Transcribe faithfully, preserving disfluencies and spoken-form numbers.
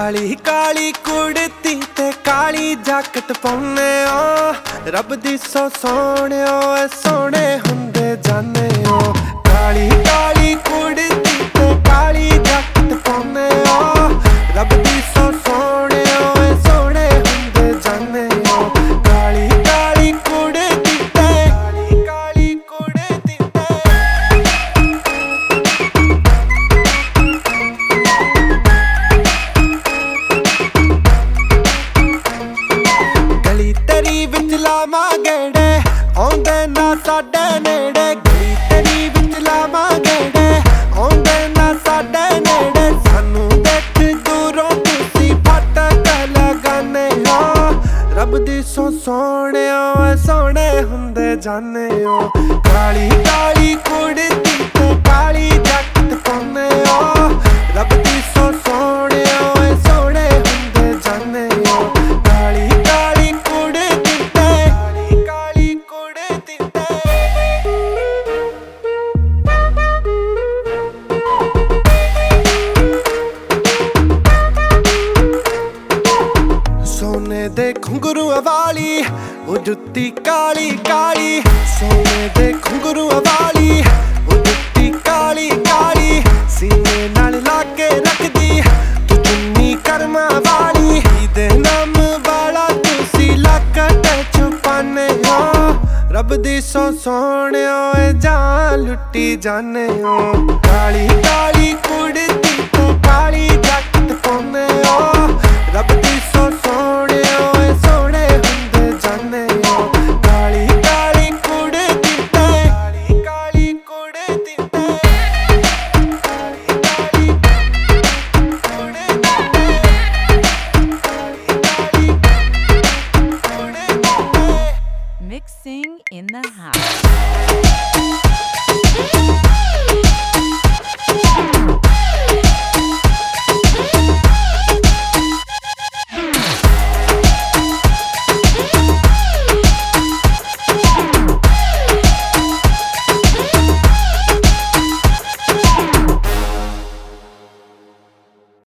काली काली कुड़ती ते काली जैकट पाउने ओ रब दी सौ सोने ओ सोने हुंदे जाने ओ काली काली कुड़ती ते काली जैकट पाउने ओ रब दी सौ सोने ओ सोने हुंदे जाने ओ काली काली कुड़ती ते काली काली कुड़ती ते गली तेरी विच लावां गेड़े आउंदे ना साडे नेड़े गली तेरी विच लावां गेड़े आउंदे ना साडे नेड़े सानू देख दूरों तुसी फटक लगाने हो रब दी सौ सोने ओ सोने हुंदे जाने ओ काली काली कुड़ती ते काली जैकट पाउने ओ रब दी सौ सोने ओ सोने हुंदे जाने ओ काली काली कुड़ती ते काली काली कुड़ती ते सोने दे घुंघरूआं वाली ओ जुत्ती काली काली सोने दे घुंघरूआं वाली ओ जुत्ती काली काली सीने नाल लाके रखदी तू चुन्नी करमां वाली दे नाम वाला तुसी लक्कट छुपाने हो रब दी सौ सोने ओ जान लुट्टी जाने हो काली काली कुड़ती ते काली जैकट पाउने ओ रब दी सौ सोने ओ सोने हुंदे जाने ओ काली काली कुड़ती ते काली काली कुड़ती ते काली काली कुड़ती ते काली काली कुड़ती ते Mixing in the house.